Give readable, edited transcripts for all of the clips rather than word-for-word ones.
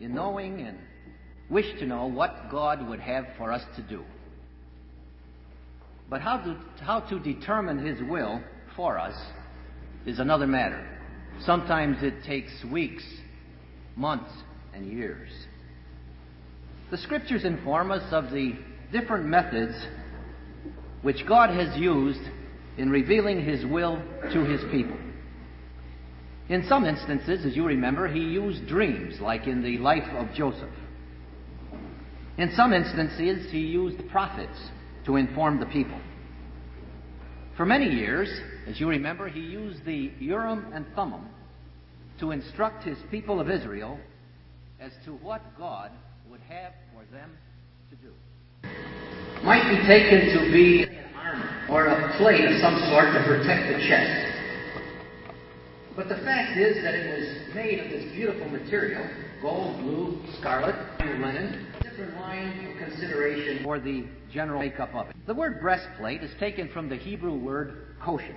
in knowing and wish to know what God would have for us to do. But how to determine His will for us is another matter. Sometimes it takes weeks, months, and years. The Scriptures inform us of the different methods which God has used in revealing His will to His people. In some instances, as you remember, He used dreams, like in the life of Joseph. In some instances, He used prophets to inform the people. For many years, as you remember, He used the Urim and Thummim to instruct His people of Israel as to what God would have for them to do. Might be taken to be an armor or a plate of some sort to protect the chest. But the fact is that it was made of this beautiful material, gold, blue, scarlet, and linen, different line of consideration for the general makeup of it. The word breastplate is taken from the Hebrew word choshen,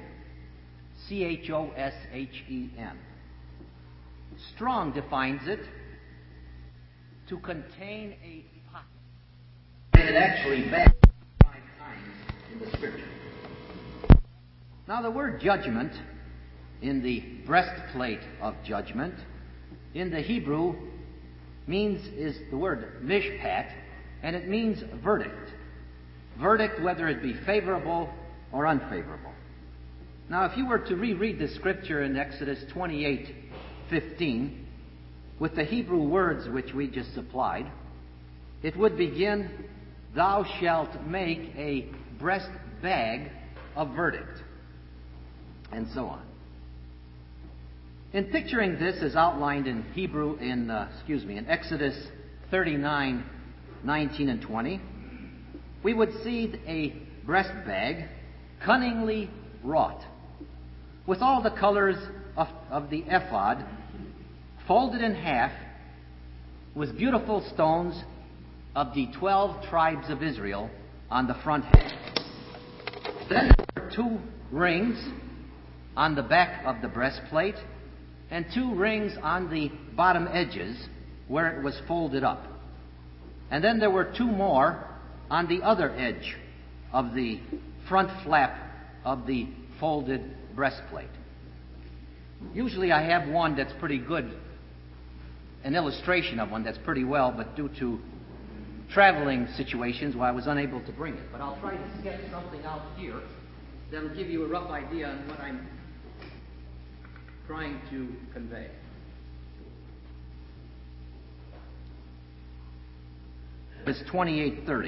C-H-O-S-H-E-N. Strong defines it to contain a pocket. And it actually bags 5 times in the Scripture. Now the word judgment in the breastplate of judgment in the Hebrew is the word mishpat, and it means verdict. Verdict, whether it be favorable or unfavorable. Now, if you were to reread the Scripture in Exodus 28:15 with the Hebrew words which we just supplied, it would begin, "Thou shalt make a breast bag of verdict," and so on. In picturing this as outlined in in Exodus 39:19 and 20, we would see a breast bag cunningly wrought, with all the colors of the ephod folded in half, with beautiful stones of the 12 tribes of Israel on the front half. Then there were 2 rings on the back of the breastplate, and 2 rings on the bottom edges where it was folded up. And then there were 2 more on the other edge of the front flap of the folded breastplate. Usually I have one that's pretty good, an illustration of one that's pretty well, but due to traveling situations, I was unable to bring it. But I'll try to sketch something out here that'll give you a rough idea on what I'm trying to convey. It's 28:30.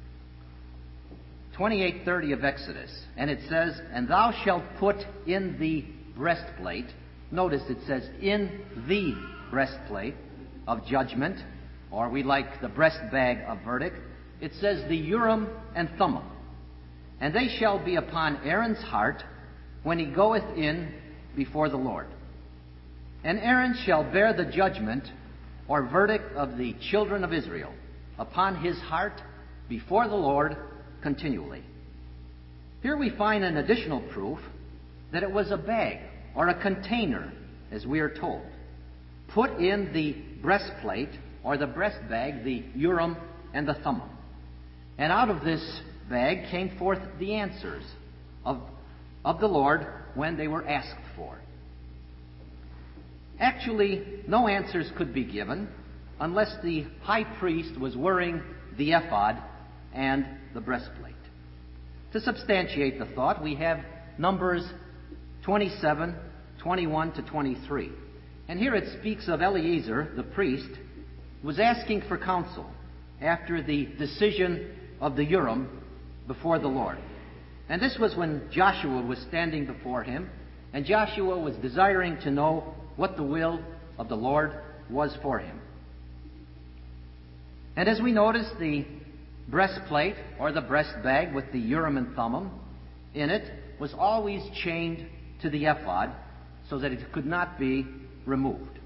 28:30 of Exodus. And it says, "And thou shalt put in the breastplate," notice it says, "in the breastplate of judgment," or we like the breast bag of verdict. It says, "the Urim and Thummim. And they shall be upon Aaron's heart when he goeth in before the Lord. And Aaron shall bear the judgment or verdict of the children of Israel upon his heart before the Lord continually." Here we find an additional proof that it was a bag or a container, as we are told. Put in the breastplate or the breast bag, the Urim and the Thummim. And out of this bag came forth the answers of the Lord when they were asked for. Actually, no answers could be given unless the high priest was wearing the ephod and the breastplate. To substantiate the thought, we have Numbers 27:21 to 23. And here it speaks of Eleazar, the priest, was asking for counsel after the decision of the Urim before the Lord. And this was when Joshua was standing before him, and Joshua was desiring to know what the will of the Lord was for him. And as we notice, the breastplate or the breast bag with the Urim and Thummim in it was always chained to the ephod so that it could not be removed.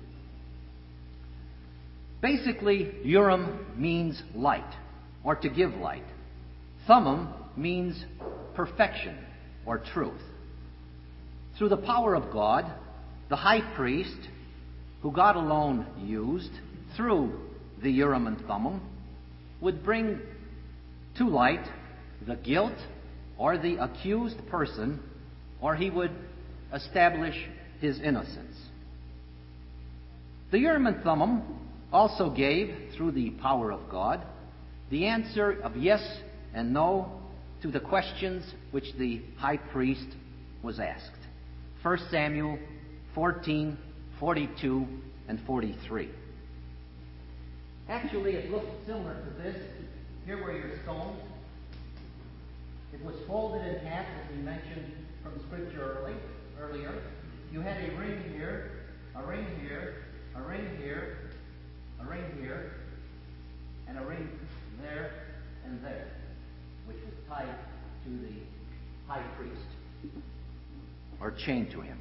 Basically, Urim means light, or to give light. Thummim means perfection, or truth. Through the power of God, the high priest, who God alone used through the Urim and Thummim, would bring to light the guilt or the accused person, or he would establish his innocence. The Urim and Thummim also gave, through the power of God, the answer of yes and no to the questions which the high priest was asked. 1 Samuel 14, 42, and 43. Actually, it looks similar to this. Here were your stones. It was folded in half, as we mentioned from Scripture earlier. You had a ring here, a ring here, a ring here, a ring here, and a ring there and there, which was tied to the high priest, or chained to him.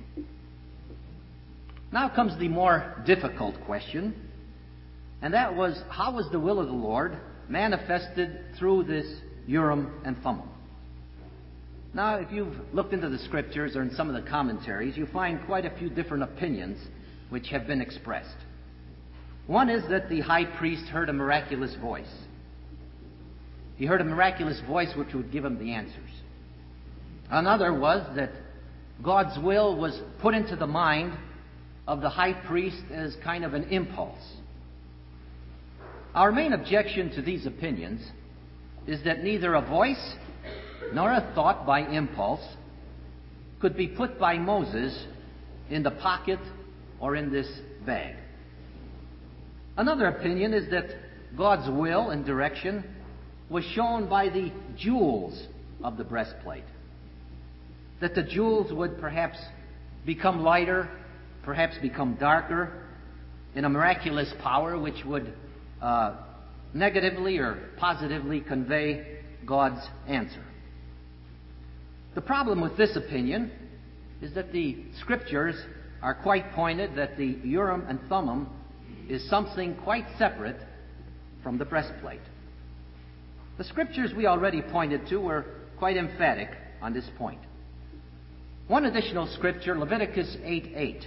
Now comes the more difficult question, and that was, how was the will of the Lord manifested through this Urim and Thummim? Now, if you've looked into the Scriptures or in some of the commentaries, you find quite a few different opinions which have been expressed. One is that the high priest heard a miraculous voice. He heard a miraculous voice which would give him the answers. Another was that God's will was put into the mind of the high priest as kind of an impulse. Our main objection to these opinions is that neither a voice nor a thought by impulse could be put by Moses in the pocket or in this bag. Another opinion is that God's will and direction was shown by the jewels of the breastplate. That the jewels would perhaps become lighter, perhaps become darker, in a miraculous power which would negatively or positively convey God's answer. The problem with this opinion is that the Scriptures are quite pointed that the Urim and Thummim is something quite separate from the breastplate. The Scriptures we already pointed to were quite emphatic on this point. One additional Scripture, Leviticus 8:8.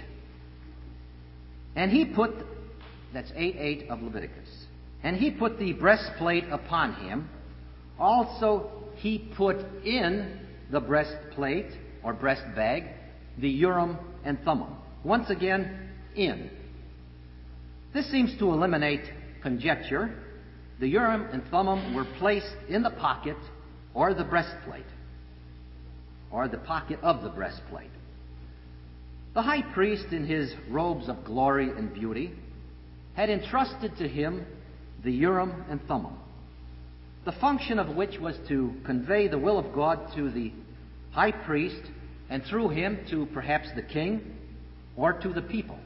And he put, that's 8:8 of Leviticus, and he put the breastplate upon him. Also he put in the breastplate or breast bag the Urim and Thummim. Once again, in. This seems to eliminate conjecture. The Urim and Thummim were placed in the pocket or the breastplate, or the pocket of the breastplate. The high priest, in his robes of glory and beauty, had entrusted to him the Urim and Thummim, the function of which was to convey the will of God to the high priest, and through him to perhaps the king or to the people.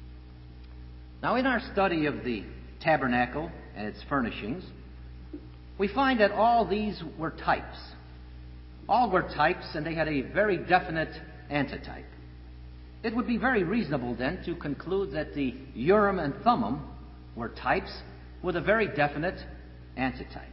Now, in our study of the tabernacle and its furnishings, we find that all these were types. All were types, and they had a very definite antitype. It would be very reasonable then to conclude that the Urim and Thummim were types with a very definite antitype.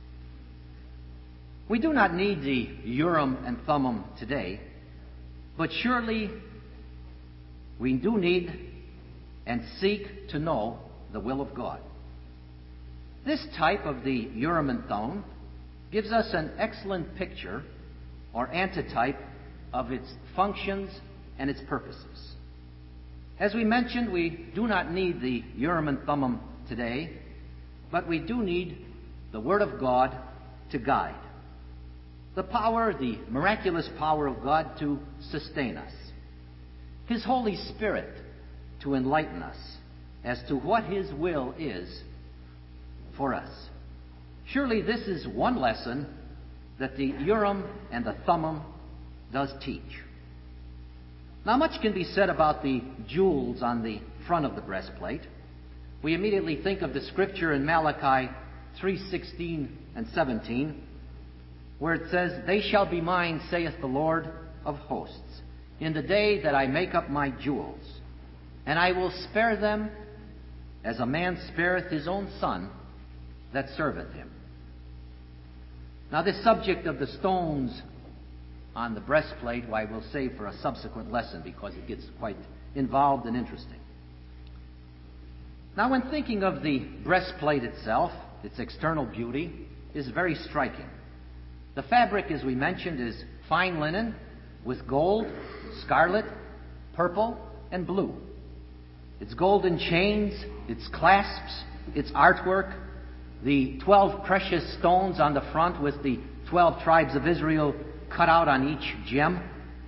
We do not need the Urim and Thummim today, but surely we do need and seek to know the will of God. This type of the Urim and Thummim gives us an excellent picture or antitype of its functions and its purposes. As we mentioned, we do not need the Urim and Thummim today, but we do need the Word of God to guide. The power, the miraculous power of God to sustain us. His Holy Spirit to enlighten us as to what His will is for us. Surely this is one lesson that the Urim and the Thummim does teach. Now, much can be said about the jewels on the front of the breastplate. We immediately think of the scripture in Malachi 3:16 and 17, where it says, "They shall be mine, saith the Lord of hosts, in the day that I make up my jewels, and I will spare them as a man spareth his own son that serveth him." Now, this subject of the stones on the breastplate, I will save for a subsequent lesson because it gets quite involved and interesting. Now, when thinking of the breastplate itself, its external beauty is very striking. The fabric, as we mentioned, is fine linen with gold, scarlet, purple, and blue. Its golden chains, its clasps, its artwork, the 12 precious stones on the front with the 12 tribes of Israel cut out on each gem.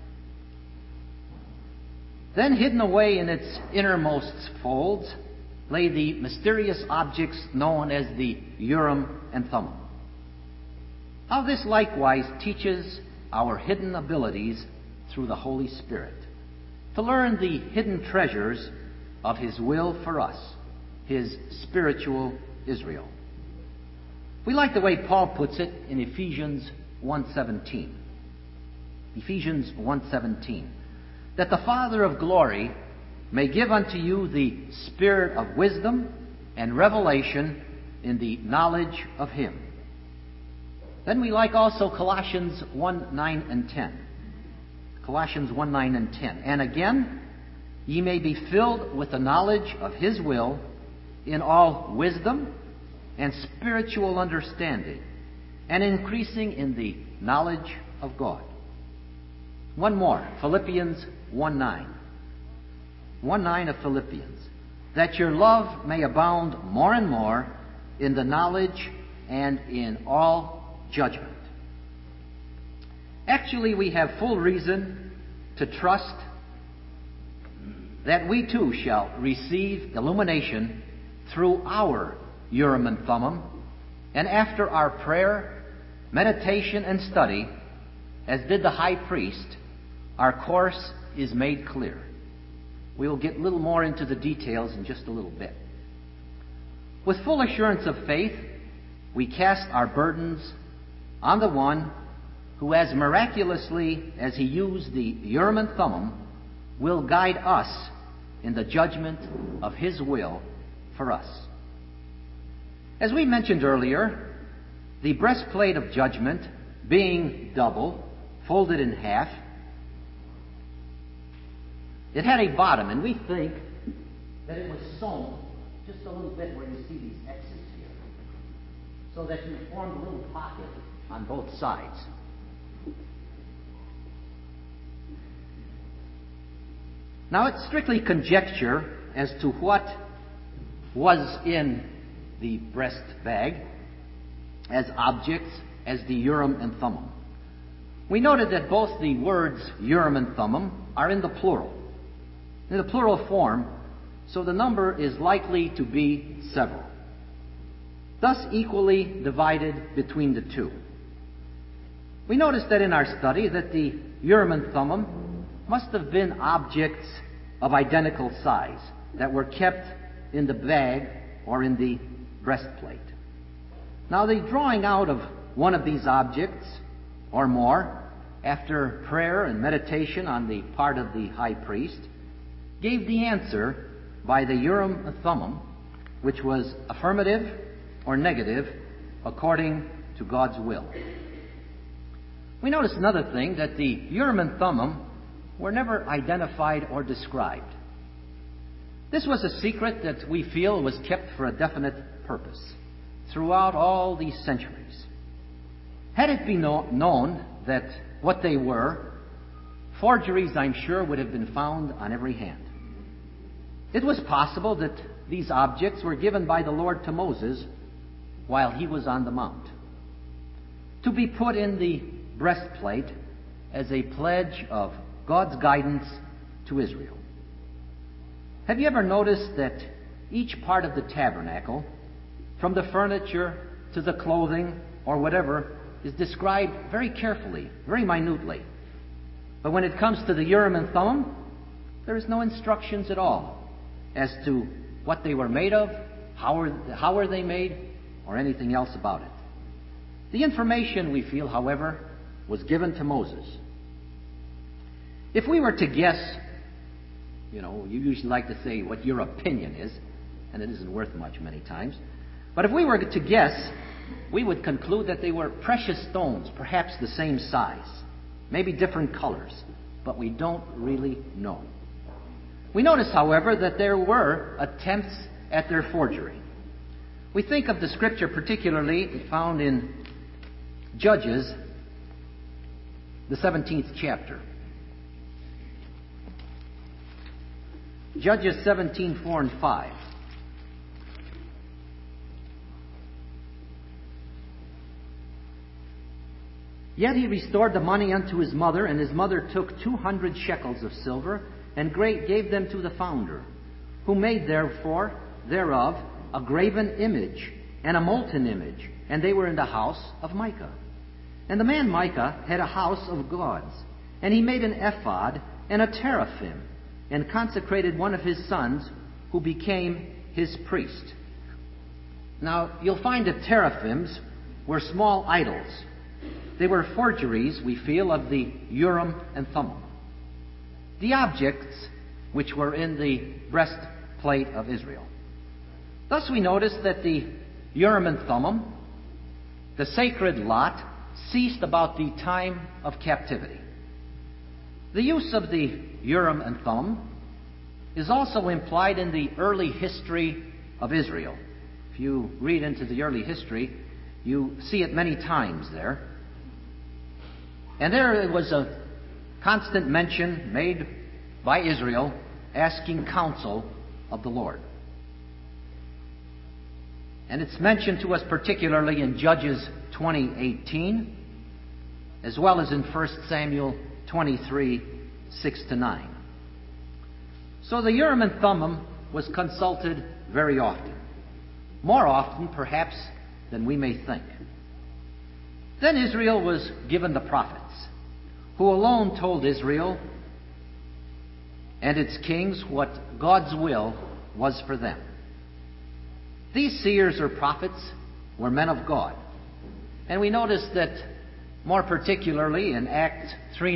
Then hidden away in its innermost folds lay the mysterious objects known as the Urim and Thummim. How this likewise teaches our hidden abilities through the Holy Spirit to learn the hidden treasures of His will for us, His spiritual Israel. We like the way Paul puts it in Ephesians 1:17. Ephesians 1:17. That the Father of glory may give unto you the spirit of wisdom and revelation in the knowledge of Him. Then we like also Colossians 1:9 and 10. Colossians 1:9 and 10. And again, ye may be filled with the knowledge of His will in all wisdom and spiritual understanding, and increasing in the knowledge of God. One more, Philippians 1:9. 1:9 of Philippians. That your love may abound more and more in the knowledge and in all judgment. Actually, we have full reason to trust that we too shall receive illumination through our Urim and Thummim, and after our prayer, meditation, and study, as did the high priest, our course is made clear. We will get a little more into the details in just a little bit. With full assurance of faith, we cast our burdens on the one who, as miraculously as He used the Urim and Thummim, will guide us in the judgment of His will for us. As we mentioned earlier, the breastplate of judgment, being double, folded in half, it had a bottom, and we think that it was sewn just a little bit where you see these X's here, so that you formed a little pocket on both sides. Now, it's strictly conjecture as to what was in the breast bag as objects as the Urim and Thummim. We noted that both the words Urim and Thummim are in the plural form, so the number is likely to be several, thus equally divided between the two. We noticed that in our study that the Urim and Thummim must have been objects of identical size that were kept in the bag or in the breastplate. Now, the drawing out of one of these objects or more after prayer and meditation on the part of the high priest gave the answer by the Urim and Thummim, which was affirmative or negative according to God's will. We notice another thing, that the Urim and Thummim were never identified or described. This was a secret that we feel was kept for a definite purpose throughout all these centuries. Had it been known that what they were, forgeries, I'm sure, would have been found on every hand. It was possible that these objects were given by the Lord to Moses while he was on the mount, to be put in the breastplate as a pledge of God's guidance to Israel. Have you ever noticed that each part of the tabernacle, from the furniture to the clothing or whatever, is described very carefully, very minutely? But when it comes to the Urim and Thummim, there is no instructions at all as to what they were made of, how were they made, or anything else about it. The information, we feel, however, was given to Moses. If we were to guess, you usually like to say what your opinion is, and it isn't worth much many times. But if we were to guess, we would conclude that they were precious stones, perhaps the same size, maybe different colors, but we don't really know. We notice, however, that there were attempts at their forgery. We think of the scripture particularly found in Judges, the 17th chapter. Judges 17:4 and 5. Yet he restored the money unto his mother, and his mother took 200 shekels of silver, and gave them to the founder, who made thereof a graven image and a molten image, and they were in the house of Micah. And the man Micah had a house of gods, and he made an ephod and a teraphim, and consecrated one of his sons, who became his priest. Now, you'll find that teraphims were small idols. They were forgeries, we feel, of the Urim and Thummim, the objects which were in the breastplate of Israel. Thus we notice that the Urim and Thummim, the sacred lot, ceased about the time of captivity. The use of the Urim and Thummim is also implied in the early history of Israel. If you read into the early history, you see it many times there. And there was a constant mention made by Israel asking counsel of the Lord. And it's mentioned to us particularly in Judges 20:18, as well as in 1 Samuel 23:6-9. So the Urim and Thummim was consulted very often, more often perhaps than we may think. Then Israel was given the prophets, who alone told Israel and its kings what God's will was for them. These seers or prophets were men of God. And we notice that more particularly in Acts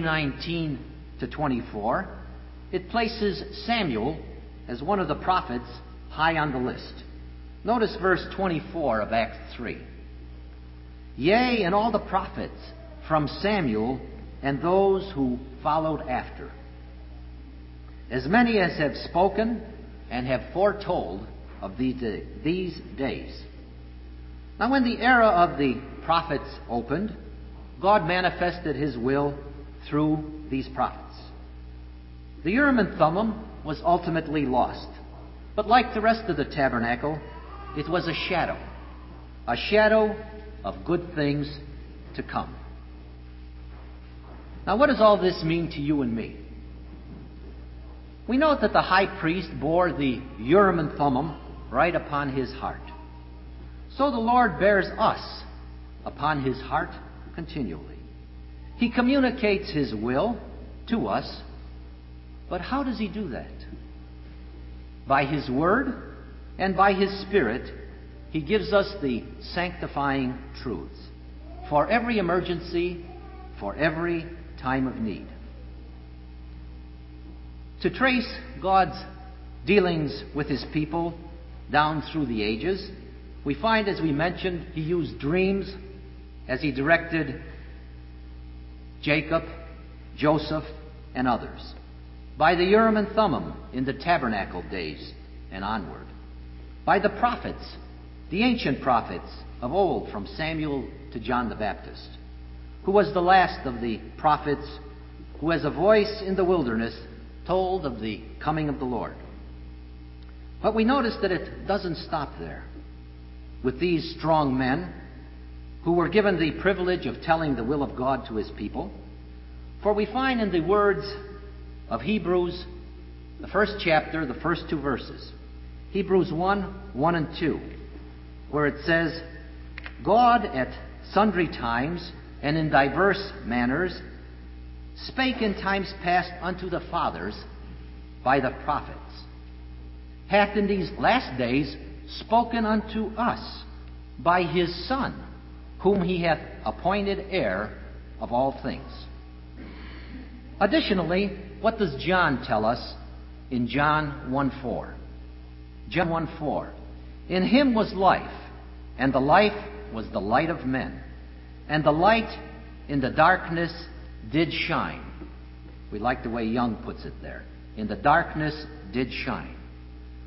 3:19-24, it places Samuel as one of the prophets high on the list. Notice verse 24 of Acts 3. Yea, and all the prophets from Samuel and those who followed after, as many as have spoken and have foretold of these days. Now when the era of the prophets opened, God manifested His will through these prophets. The Urim and Thummim was ultimately lost. But like the rest of the tabernacle, it was a shadow of good things to come. Now what does all this mean to you and me? We note that the high priest bore the Urim and Thummim right upon his heart. So the Lord bears us upon His heart continually. He communicates His will to us, but how does He do that? By His Word and by His Spirit, He gives us the sanctifying truths for every emergency, for every time of need. To trace God's dealings with His people down through the ages, we find, as we mentioned, He used dreams as He directed Jacob, Joseph, and others. By the Urim and Thummim in the tabernacle days and onward. By the prophets, the ancient prophets of old, from Samuel to John the Baptist, who was the last of the prophets, who as a voice in the wilderness told of the coming of the Lord. But we notice that it doesn't stop there with these strong men who were given the privilege of telling the will of God to His people. For we find in the words of Hebrews, the first chapter, the first two verses, Hebrews 1:1 and 2, where it says, God at sundry times and in diverse manners spake in times past unto the fathers by the prophets, hath in these last days spoken unto us by His Son, whom He hath appointed heir of all things. Additionally, what does John tell us in John 1:4? John 1:4. In Him was life, and the life was the light of men, and the light in the darkness did shine. We like the way Young puts it there. In the darkness did shine.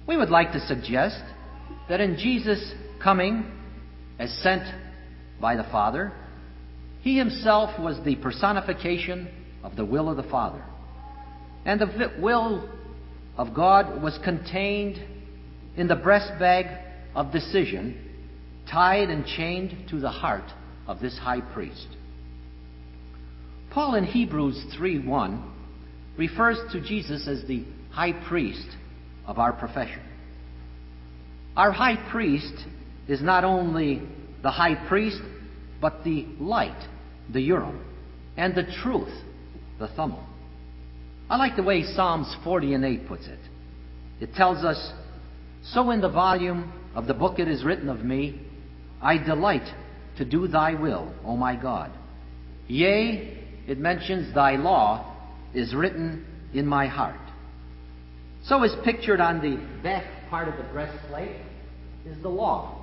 We would like to suggest that in Jesus' coming as sent by the Father, he himself was the personification of the will of the Father. And the will of God was contained in the breast bag of decision, tied and chained to the heart of this high priest. Paul in Hebrews 3:1 refers to Jesus as the high priest of our profession. Our high priest is not only the high priest, but the light, the Urim, and the truth, the Thummim. I like the way Psalms 40:8 puts it. It tells us, "So in the volume of the book it is written of me, I delight to do thy will, O my God. Yea," it mentions, "thy law is written in my heart." So as pictured on the back part of the breastplate is the law.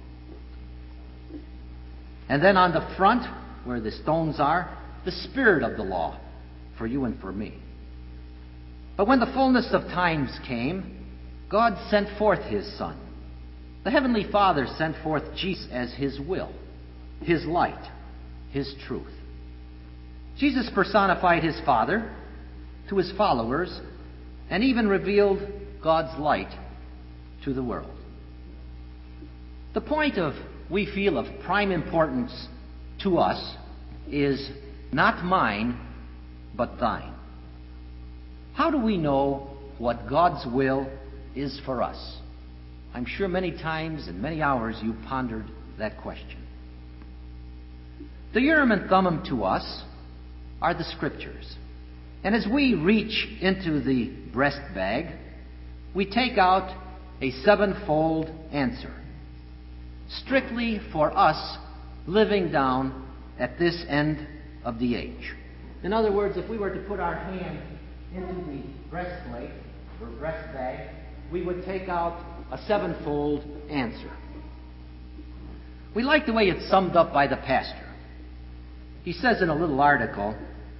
And then on the front, where the stones are, the spirit of the law for you and for me. But when the fullness of times came, God sent forth his Son. The Heavenly Father sent forth Jesus as his will, his light, his truth. Jesus personified his Father to his followers and even revealed God's light to the world. The point we feel of prime importance to us is not mine, but thine. How do we know what God's will is for us? I'm sure many times and many hours you pondered that question. The Urim and Thummim to us are the Scriptures. And as we reach into the breast bag, we take out a sevenfold answer, strictly for us living down at this end of the age. In other words, if we were to put our hand into the breastplate or breast bag, we would take out a sevenfold answer. We like the way it's summed up by the pastor. He says in a little article,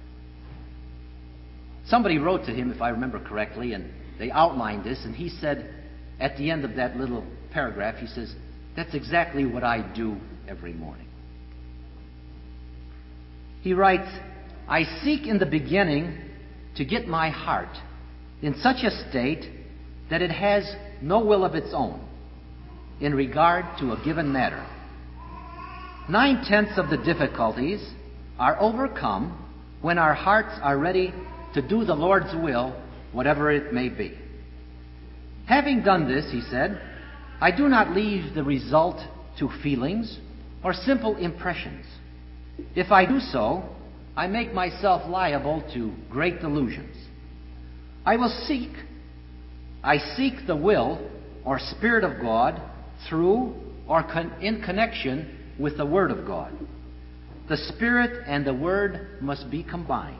somebody wrote to him, if I remember correctly, and they outlined this, and he said at the end of that little paragraph, he says, "That's exactly what I do every morning." He writes, "I seek in the beginning to get my heart in such a state that it has no will of its own in regard to a given matter. 9/10 of the difficulties are overcome when our hearts are ready to do the Lord's will, whatever it may be. Having done this," he said, "I do not leave the result to feelings or simple impressions. If I do so, I make myself liable to great delusions. I seek the will or Spirit of God through or in connection with the Word of God. The Spirit and the Word must be combined.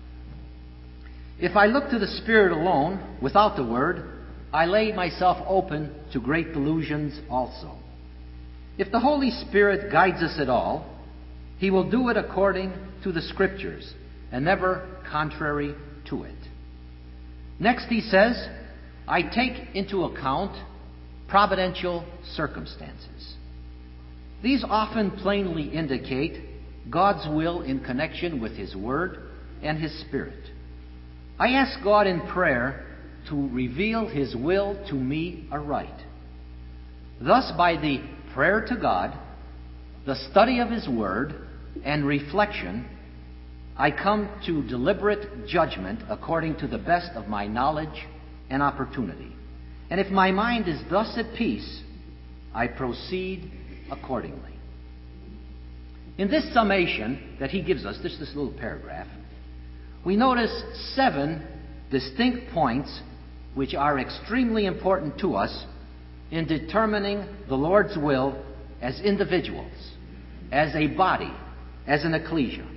If I look to the Spirit alone, without the Word, I lay myself open to great delusions also. If the Holy Spirit guides us at all, he will do it according to the Scriptures and never contrary to it. Next, he says, I take into account providential circumstances. These often plainly indicate God's will in connection with His Word and His Spirit. I ask God in prayer to reveal His will to me aright. Thus, by the prayer to God, the study of His Word, and reflection, I come to deliberate judgment according to the best of my knowledge and opportunity. And if my mind is thus at peace, I proceed accordingly. In this summation that he gives us, this little paragraph, we notice 7 distinct points which are extremely important to us in determining the Lord's will as individuals, as a body, as an ecclesia.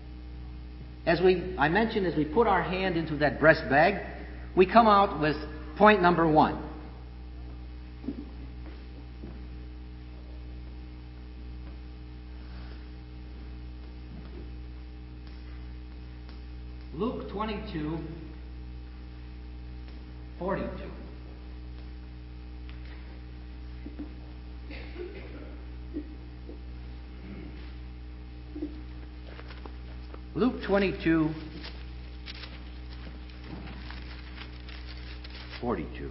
I mentioned, as we put our hand into that breast bag, we come out with point number 1. Luke 22:42. Luke 22, 42.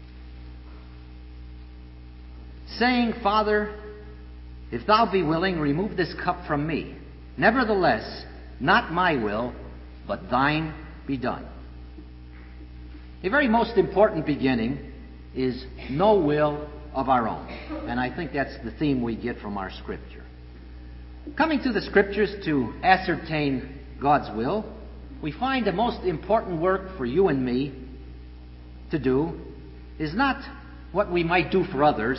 Saying, Father, if thou be willing, remove this cup from me. Nevertheless, not my will, but thine be done. A very most important beginning is no will of our own. And I think that's the theme we get from our Scripture. Coming to the Scriptures to ascertain God's will, we find the most important work for you and me to do is not what we might do for others,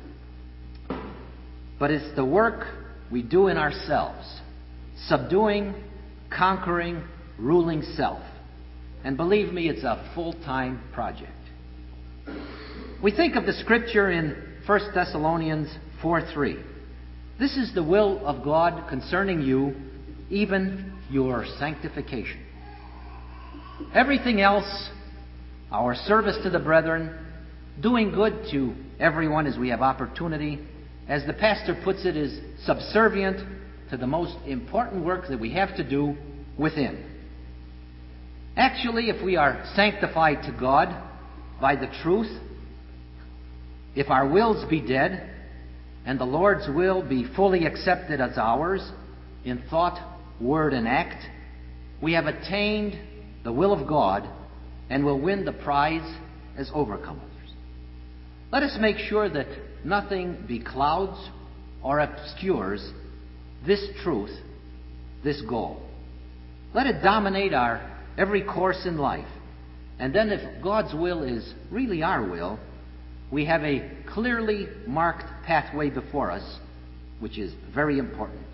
but it's the work we do in ourselves, subduing, conquering, ruling self. And believe me, it's a full-time project. We think of the Scripture in 1 Thessalonians 4:3. This is the will of God concerning you, even your sanctification. Everything else, our service to the brethren, doing good to everyone as we have opportunity, as the pastor puts it, is subservient to the most important work that we have to do within. Actually, if we are sanctified to God by the truth, if our wills be dead, and the Lord's will be fully accepted as ours in thought, word, and act, we have attained the will of God and will win the prize as overcomers. Let us make sure that nothing beclouds or obscures this truth, this goal. Let it dominate our every course in life. And then if God's will is really our will, we have a clearly marked pathway before us, which is very important.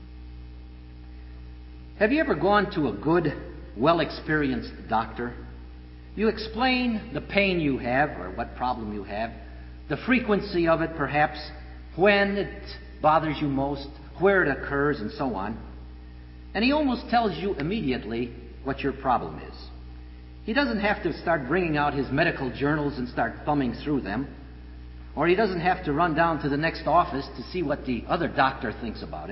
Have you ever gone to a good, well-experienced doctor? You explain the pain you have or what problem you have, the frequency of it perhaps, when it bothers you most, where it occurs, and so on. And he almost tells you immediately what your problem is. He doesn't have to start bringing out his medical journals and start thumbing through them. Or he doesn't have to run down to the next office to see what the other doctor thinks about it.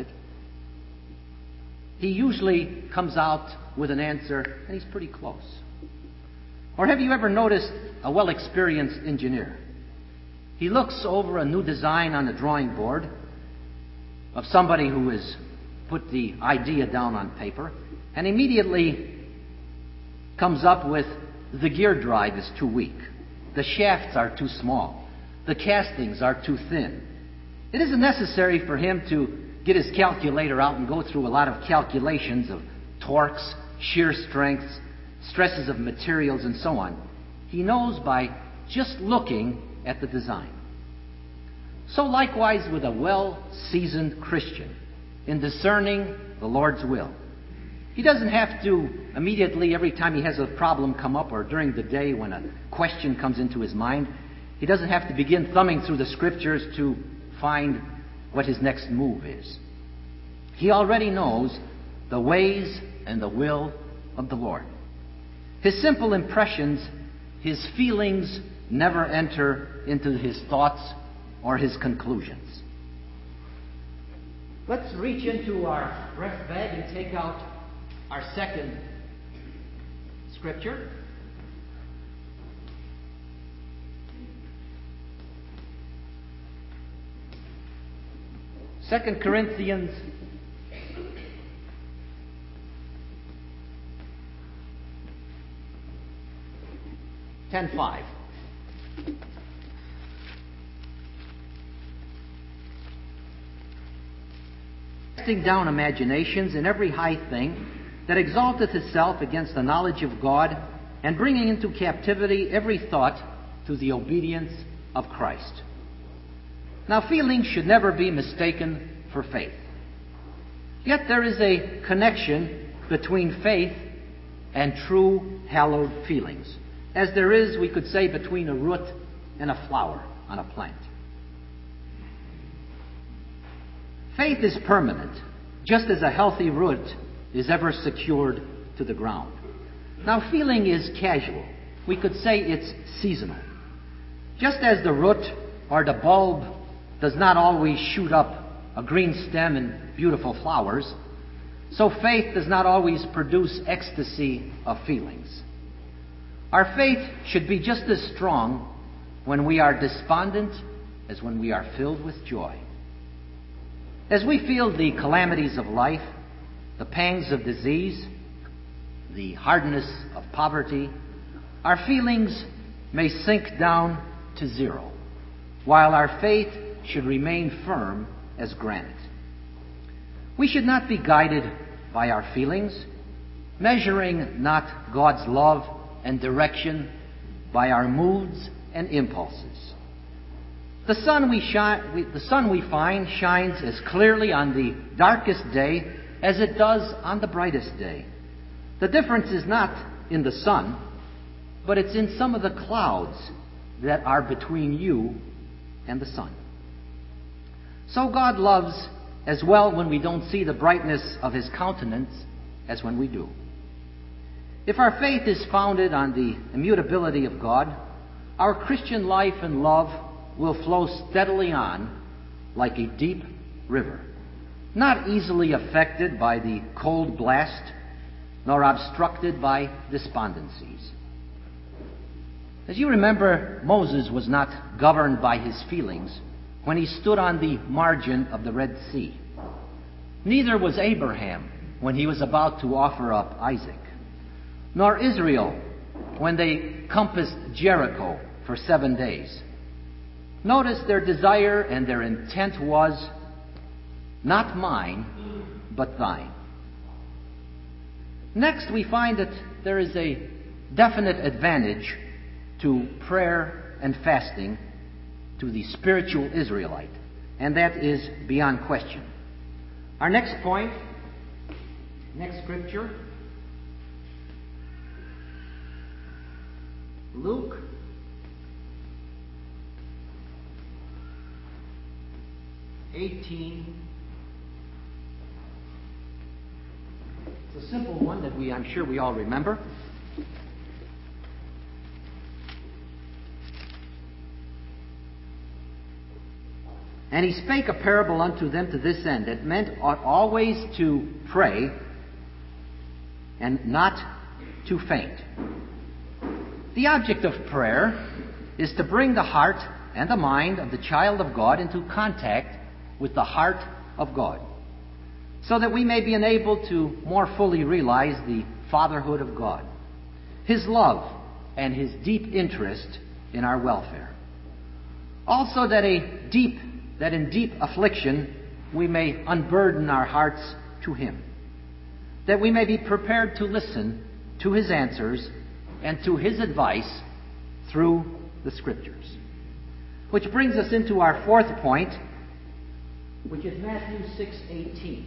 He usually comes out with an answer, and he's pretty close. Or have you ever noticed a well-experienced engineer? He looks over a new design on the drawing board of somebody who has put the idea down on paper, and immediately comes up with the gear drive is too weak, the shafts are too small, the castings are too thin. It isn't necessary for him to get his calculator out and go through a lot of calculations of torques, shear strengths, stresses of materials, and so on. He knows by just looking at the design. So likewise with a well-seasoned Christian in discerning the Lord's will. He doesn't have to immediately, every time he has a problem come up or during the day when a question comes into his mind, he doesn't have to begin thumbing through the Scriptures to find what his next move is. He already knows the ways and the will of the Lord. His simple impressions, his feelings never enter into his thoughts or his conclusions. Let's reach into our breast bag and take out our second Scripture. Second Corinthians 10:5. Casting down imaginations and every high thing that exalteth itself against the knowledge of God, and bringing into captivity every thought to the obedience of Christ. Now, feelings should never be mistaken for faith. Yet there is a connection between faith and true hallowed feelings, as there is, we could say, between a root and a flower on a plant. Faith is permanent, just as a healthy root is ever secured to the ground. Now, feeling is casual. We could say it's seasonal. Just as the root or the bulb does not always shoot up a green stem and beautiful flowers, So faith does not always produce ecstasy of feelings. Our faith should be just as strong when we are despondent as when we are filled with joy. As we feel the calamities of life, the pangs of disease, the hardness of poverty, our feelings may sink down to zero, while our faith should remain firm as granite. We should not be guided by our feelings, measuring not God's love and direction by our moods and impulses. The sun we find shines as clearly on the darkest day as it does on the brightest day. The difference is not in the sun, but it's in some of the clouds that are between you and the sun. So God loves as well when we don't see the brightness of His countenance as when we do. If our faith is founded on the immutability of God, our Christian life and love will flow steadily on like a deep river, not easily affected by the cold blast, nor obstructed by despondencies. As you remember, Moses was not governed by his feelings when he stood on the margin of the Red Sea. Neither was Abraham when he was about to offer up Isaac, nor Israel when they compassed Jericho for 7 days. Notice their desire and their intent was, not mine, but thine. Next, we find that there is a definite advantage to prayer and fasting to the spiritual Israelite, and that is beyond question. Our next point, next scripture, Luke 18. It's a simple one that I'm sure we all remember. And he spake a parable unto them to this end. It meant ought always to pray and not to faint. The object of prayer is to bring the heart and the mind of the child of God into contact with the heart of God, so that we may be enabled to more fully realize the fatherhood of God, His love, and His deep interest in our welfare. Also that in deep affliction we may unburden our hearts to Him, that we may be prepared to listen to His answers and to His advice through the Scriptures. Which brings us into our fourth point, which is Matthew 6:18.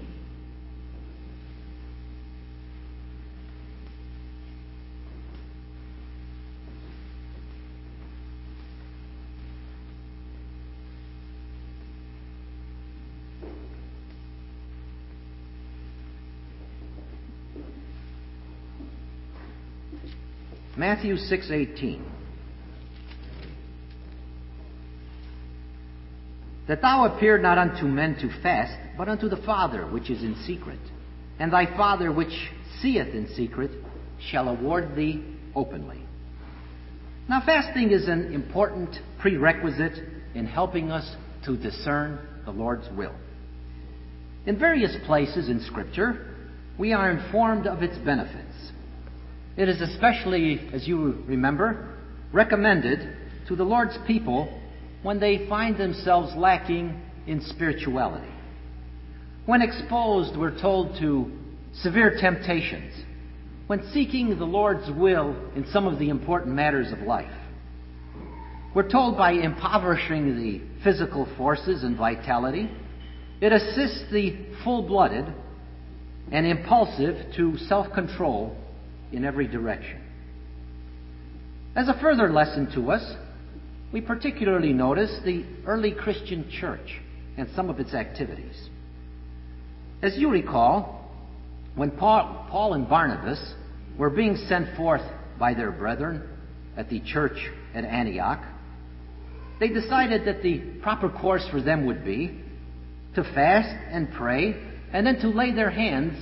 Matthew 6:18. That thou appear not unto men to fast, but unto the Father which is in secret. And thy Father which seeth in secret shall award thee openly. Now, fasting is an important prerequisite in helping us to discern the Lord's will. In various places in Scripture, we are informed of its benefits. It is especially, as you remember, recommended to the Lord's people when they find themselves lacking in spirituality. When exposed, we're told, to severe temptations. When seeking the Lord's will in some of the important matters of life. We're told by impoverishing the physical forces and vitality, it assists the full-blooded and impulsive to self-control in every direction. As a further lesson to us, we particularly notice the early Christian church and some of its activities. As you recall, when Paul and Barnabas were being sent forth by their brethren at the church at Antioch, they decided that the proper course for them would be to fast and pray and then to lay their hands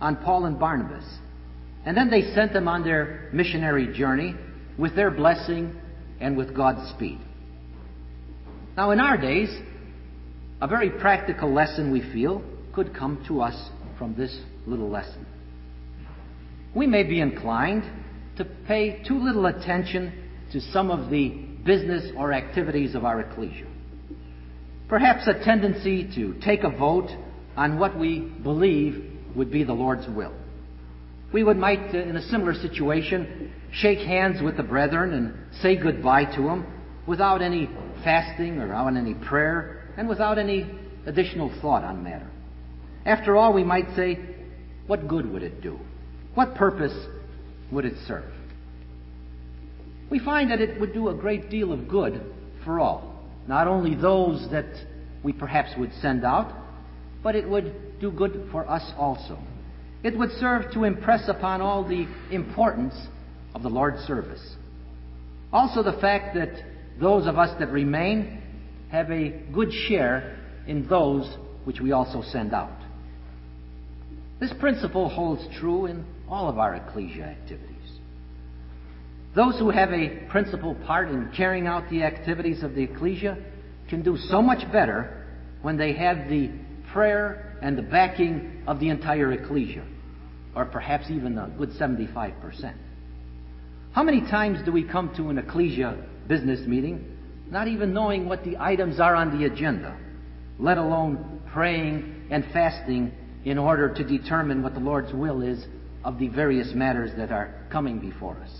on Paul and Barnabas. And then they sent them on their missionary journey with their blessing and with God's speed. Now, in our days, a very practical lesson, we feel, could come to us from this little lesson. We may be inclined to pay too little attention to some of the business or activities of our ecclesia. Perhaps a tendency to take a vote on what we believe would be the Lord's will. We might, in a similar situation, shake hands with the brethren and say goodbye to them without any fasting or without any prayer and without any additional thought on the matter. After all, we might say, what good would it do? What purpose would it serve? We find that it would do a great deal of good for all. Not only those that we perhaps would send out, but it would do good for us also. It would serve to impress upon all the importance of the Lord's service. Also the fact that those of us that remain have a good share in those which we also send out. This principle holds true in all of our ecclesia activities. Those who have a principal part in carrying out the activities of the ecclesia can do so much better when they have the prayer and the backing of the entire ecclesia, or perhaps even a good 75%. How many times do we come to an ecclesia business meeting not even knowing what the items are on the agenda, let alone praying and fasting in order to determine what the Lord's will is of the various matters that are coming before us?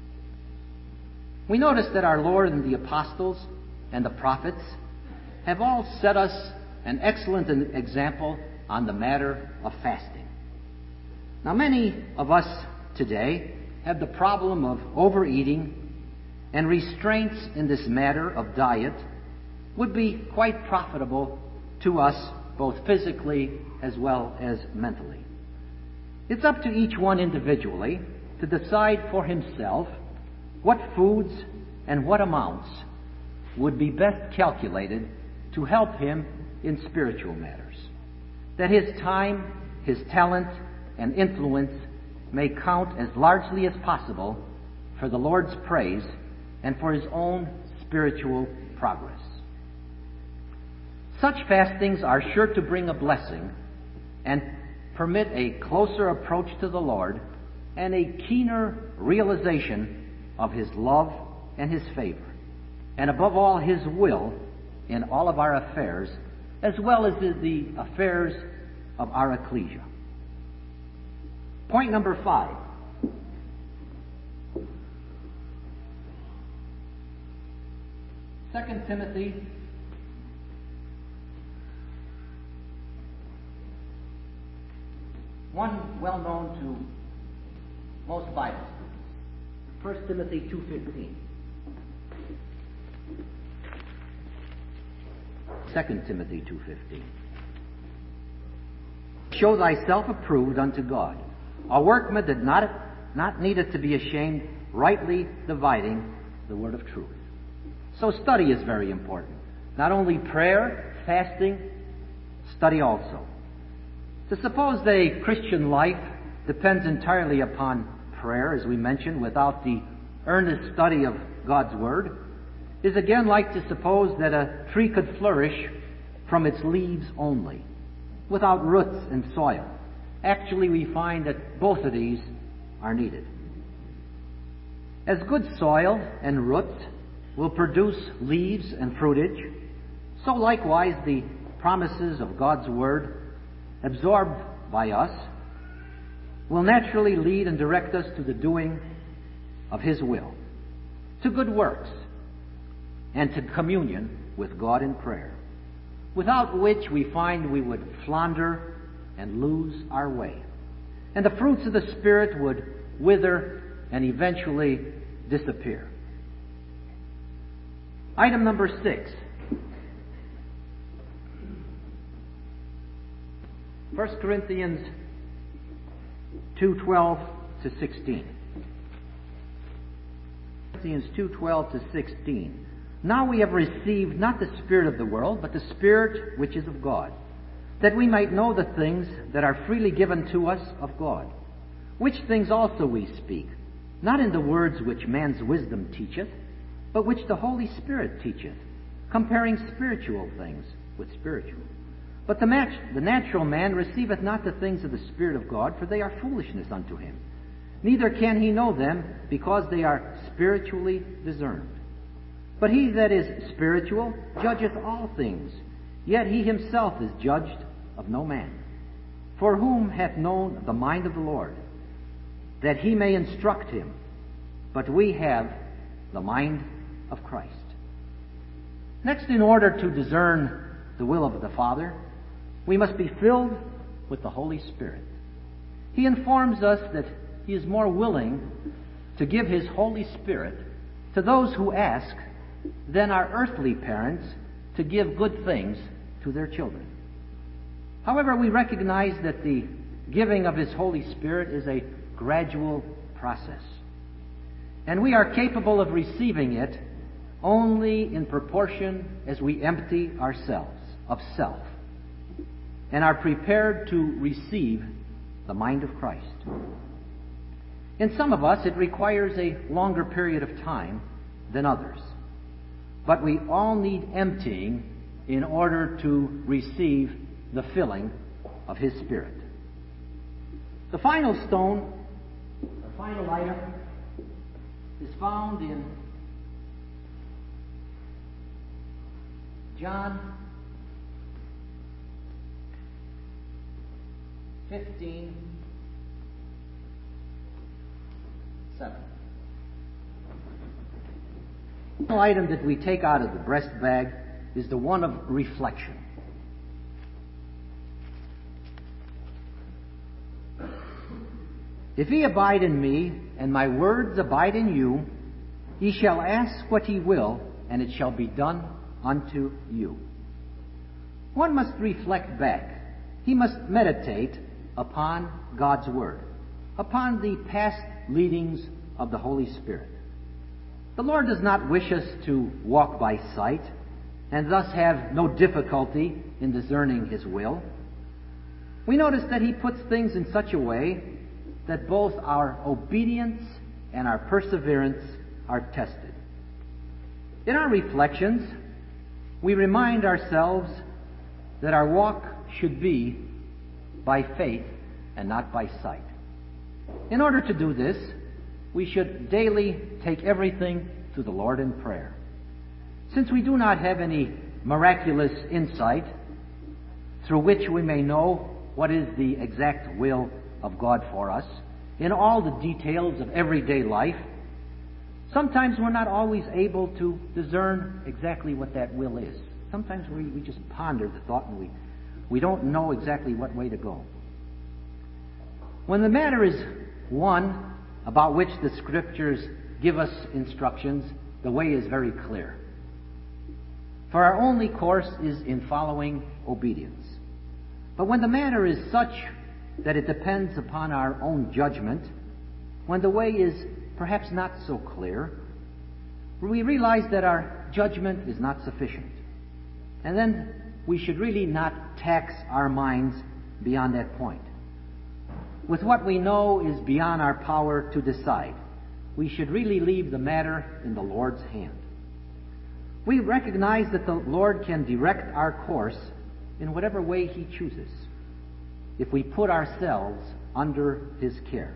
We notice that our Lord and the apostles and the prophets have all set us an excellent example on the matter of fasting. Now, many of us today have the problem of overeating, and restraints in this matter of diet would be quite profitable to us, both physically as well as mentally. It's up to each one individually to decide for himself what foods and what amounts would be best calculated to help him in spiritual matters, that his time, his talent, and influence may count as largely as possible for the Lord's praise and for his own spiritual progress. Such fastings are sure to bring a blessing and permit a closer approach to the Lord and a keener realization of his love and his favor, and above all his will in all of our affairs, as well as the affairs of our ecclesia. Point number 5. Second Timothy one well known to most Bible students. 1 Timothy 2:15. 2 Timothy 2:15. Show thyself approved unto God, a workman that not needeth to be ashamed, rightly dividing the word of truth. So study is very important. Not only prayer, fasting, study also. To suppose that a Christian life depends entirely upon prayer, as we mentioned, without the earnest study of God's Word, is again like to suppose that a tree could flourish from its leaves only, without roots and soil. Actually, we find that both of these are needed. As good soil and roots will produce leaves and fruitage, so likewise the promises of God's Word, absorbed by us, will naturally lead and direct us to the doing of His will, to good works, and to communion with God in prayer, without which we find we would flounder and lose our way, and the fruits of the Spirit would wither and eventually disappear. Item number 6. 1 Corinthians 2:12 to 16. Corinthians 2:12 to 16. Now we have received not the spirit of the world, but the Spirit which is of God, that we might know the things that are freely given to us of God, which things also we speak, not in the words which man's wisdom teacheth, but which the Holy Spirit teacheth, comparing spiritual things with spiritual. But the natural man receiveth not the things of the Spirit of God, for they are foolishness unto him. Neither can he know them, because they are spiritually discerned. But he that is spiritual judgeth all things, yet he himself is judged of no man. For whom hath known the mind of the Lord, that he may instruct him? But we have the mind of Christ. Next, in order to discern the will of the Father, we must be filled with the Holy Spirit. He informs us that He is more willing to give His Holy Spirit to those who ask than our earthly parents to give good things to their children. However, we recognize that the giving of His Holy Spirit is a gradual process, and we are capable of receiving it only in proportion as we empty ourselves of self and are prepared to receive the mind of Christ. In some of us, it requires a longer period of time than others, but we all need emptying in order to receive the filling of His Spirit. The final stone, the final item, is found in John 15:7. The final item that we take out of the breast bag is the one of reflection. If ye abide in me, and my words abide in you, ye shall ask what ye will, and it shall be done unto you. One must reflect back. He must meditate upon God's Word, upon the past leadings of the Holy Spirit. The Lord does not wish us to walk by sight, and thus have no difficulty in discerning His will. We notice that He puts things in such a way that both our obedience and our perseverance are tested. In our reflections, we remind ourselves that our walk should be by faith and not by sight. In order to do this, we should daily take everything to the Lord in prayer. Since we do not have any miraculous insight through which we may know what is the exact will of God for us in all the details of everyday life, sometimes we're not always able to discern exactly what that will is. Sometimes we just ponder the thought and we don't know exactly what way to go. When the matter is one about which the Scriptures give us instructions, the way is very clear. For our only course is in following obedience. But when the matter is such that it depends upon our own judgment, when the way is perhaps not so clear, we realize that our judgment is not sufficient. And then we should really not tax our minds beyond that point. With what we know is beyond our power to decide, we should really leave the matter in the Lord's hand. We recognize that the Lord can direct our course in whatever way He chooses, if we put ourselves under His care.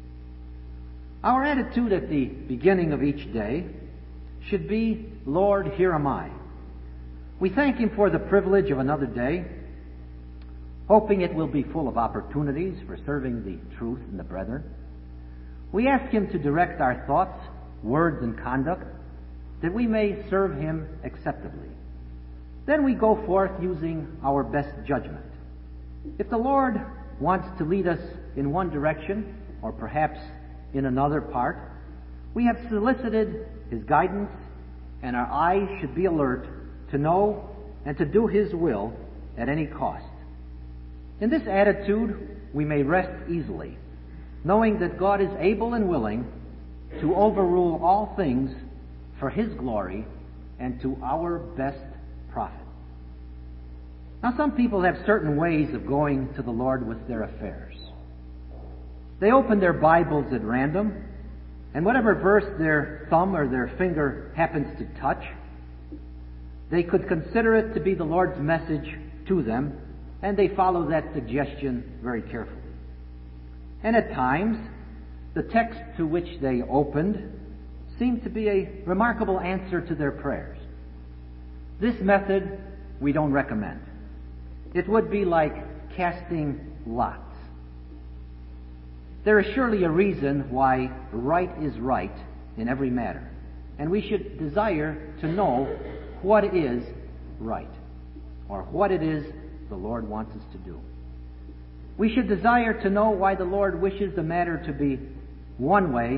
Our attitude at the beginning of each day should be, Lord, here am I. We thank Him for the privilege of another day, hoping it will be full of opportunities for serving the truth and the brethren. We ask Him to direct our thoughts, words, and conduct, that we may serve Him acceptably. Then we go forth using our best judgment. If the Lord wants to lead us in one direction, or perhaps in another part, we have solicited His guidance, and our eyes should be alert to know and to do His will at any cost. In this attitude, we may rest easily, knowing that God is able and willing to overrule all things for His glory and to our best profit. Now, some people have certain ways of going to the Lord with their affairs. They open their Bibles at random, and whatever verse their thumb or their finger happens to touch, they could consider it to be the Lord's message to them, and they follow that suggestion very carefully. And at times, the text to which they opened seemed to be a remarkable answer to their prayers. This method we don't recommend. It would be like casting lots. There is surely a reason why right is right in every matter, and we should desire to know what is right, or what it is the Lord wants us to do. We should desire to know why the Lord wishes the matter to be one way,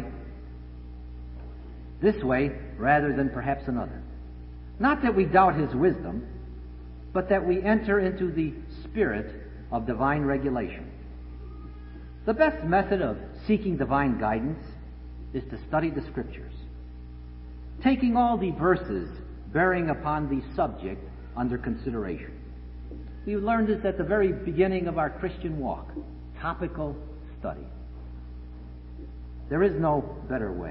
this way, rather than perhaps another. Not that we doubt His wisdom, but that we enter into the spirit of divine regulation. The best method of seeking divine guidance is to study the Scriptures, taking all the verses bearing upon the subject under consideration. We learned this at the very beginning of our Christian walk, topical study. There is no better way.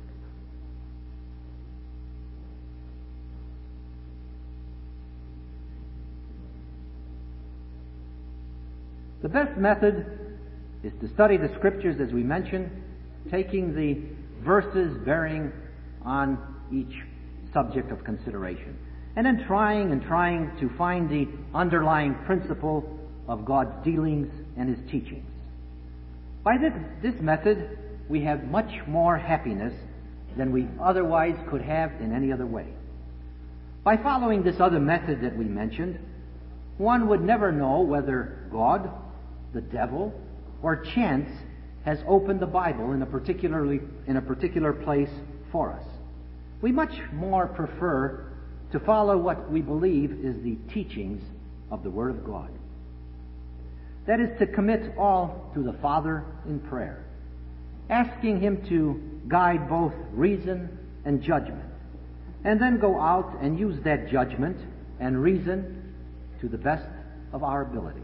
The best method is to study the Scriptures, as we mentioned, taking the verses bearing on each subject of consideration, and then trying to find the underlying principle of God's dealings and His teachings. By this method, we have much more happiness than we otherwise could have in any other way. By following this other method that we mentioned, one would never know whether God, the devil, or chance has opened the Bible in a particular place for us. We much more prefer to follow what we believe is the teachings of the Word of God. That is to commit all to the Father in prayer, asking Him to guide both reason and judgment, and then go out and use that judgment and reason to the best of our ability.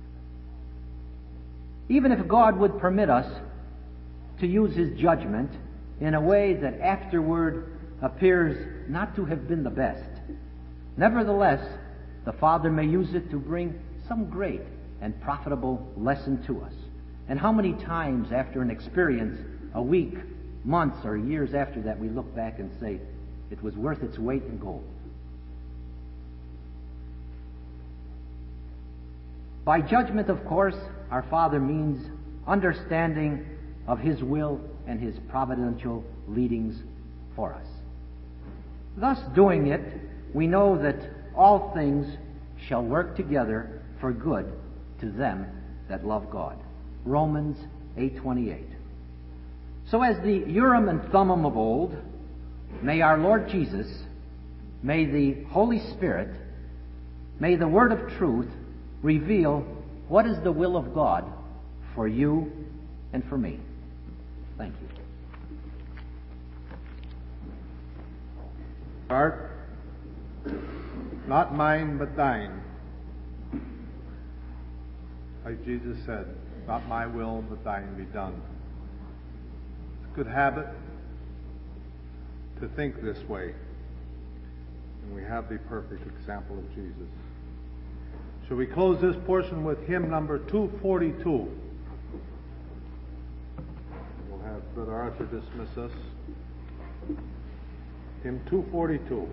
Even if God would permit us to use His judgment in a way that afterward appears not to have been the best, nevertheless, the Father may use it to bring some great and profitable lesson to us. And how many times after an experience, a week, months, or years after that, we look back and say, it was worth its weight in gold. By judgment, of course, our Father means understanding of His will and His providential leadings for us. Thus doing it, we know that all things shall work together for good to them that love God. Romans 8:28. So as the Urim and Thummim of old, may our Lord Jesus, may the Holy Spirit, may the Word of truth reveal what is the will of God for you and for me. Thank you. Art, not mine but thine. Like Jesus said, not my will but thine be done. It's a good habit to think this way. And we have the perfect example of Jesus. Shall we close this portion with hymn number 242? We'll have Brother Arthur dismiss us. Hymn 242.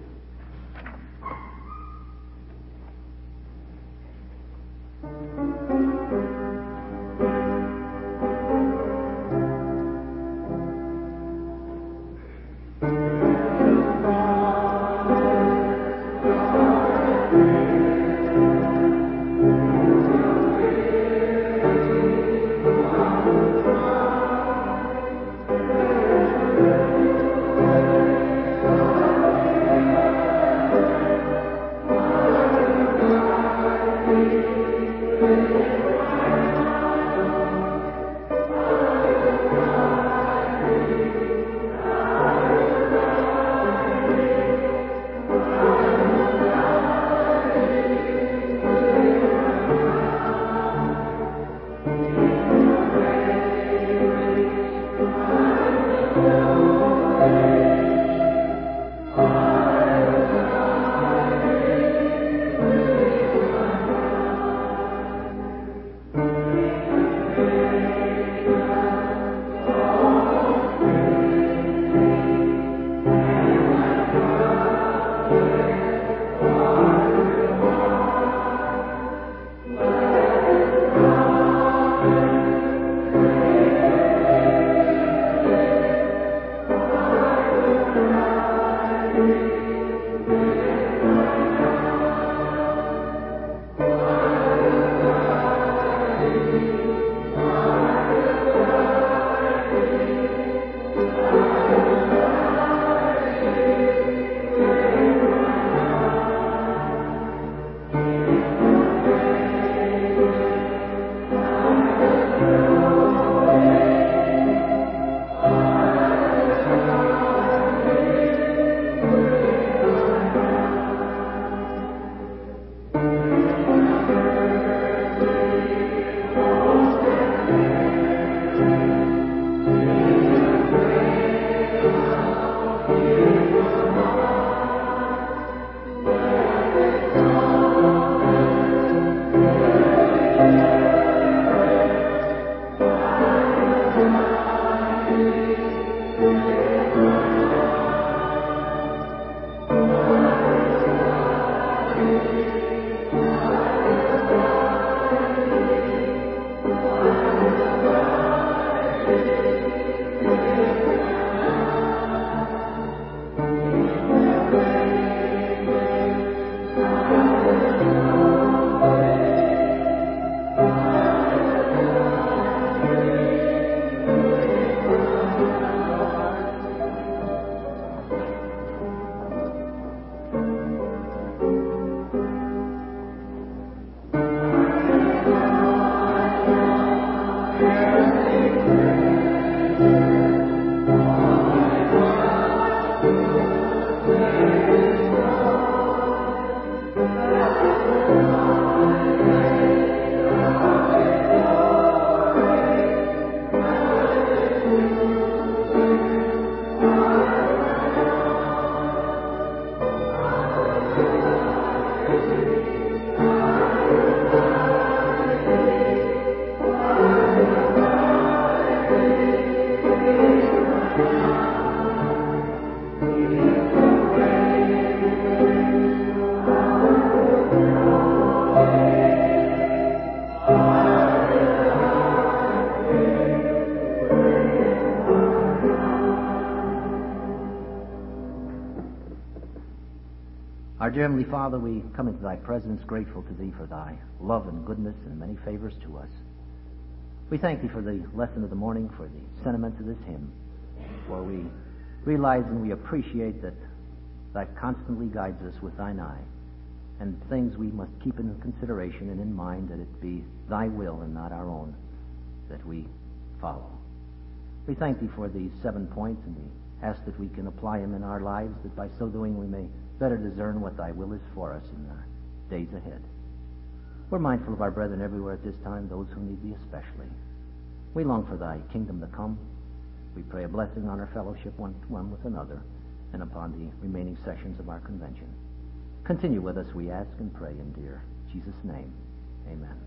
dear Heavenly Father, we come into thy presence grateful to thee for thy love and goodness and many favors to us. We thank thee for the lesson of the morning, for the sentiments of this hymn, for we realize and we appreciate that thou constantly guides us with thine eye, and things we must keep in consideration and in mind, that it be thy will and not our own that we follow. We thank thee for these 7 points, and we ask that we can apply them in our lives, that by so doing we may better discern what thy will is for us in the days ahead. We're mindful of our brethren everywhere at this time, those who need thee especially. We long for thy kingdom to come. We pray a blessing on our fellowship one with another and upon the remaining sessions of our convention. Continue with us, we ask and pray in dear Jesus' name. Amen.